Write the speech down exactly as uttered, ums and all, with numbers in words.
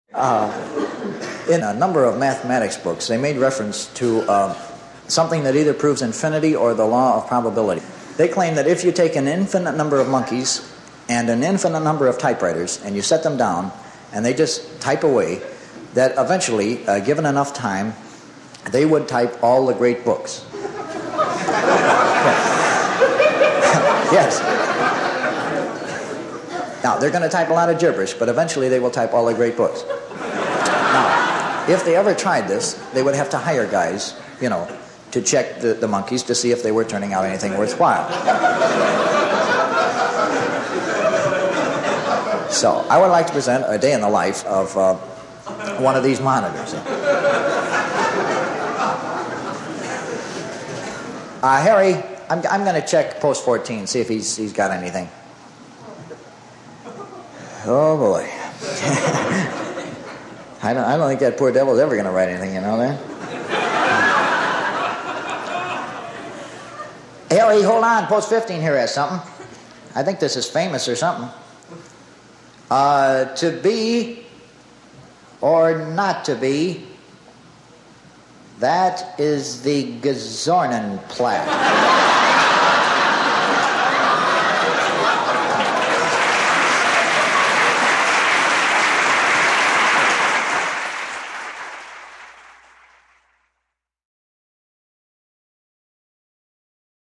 Uh, in a number of mathematics books, they made reference to uh, something that either proves infinity or the law of probability. They claim that if you take an infinite number of monkeys and an infinite number of typewriters and you set them down and they just type away, that eventually, uh, given enough time, they would type all the great books. Yes. Now, they're going to type a lot of gibberish, but eventually they will type all the great books. Now, if they ever tried this, they would have to hire guys, you know, to check the, the monkeys to see if they were turning out anything worthwhile. So, I would like to present a day in the life of uh, one of these monitors. Uh, Harry, I'm, I'm going to check post fourteen, see if he's he's got anything. Oh, boy. I don't I don't think that poor devil's ever going to write anything, you know that? Harry, hold on. Post fifteen here has something. I think this is famous or something. Uh, to be or not to be, that is the Gazornenplatz.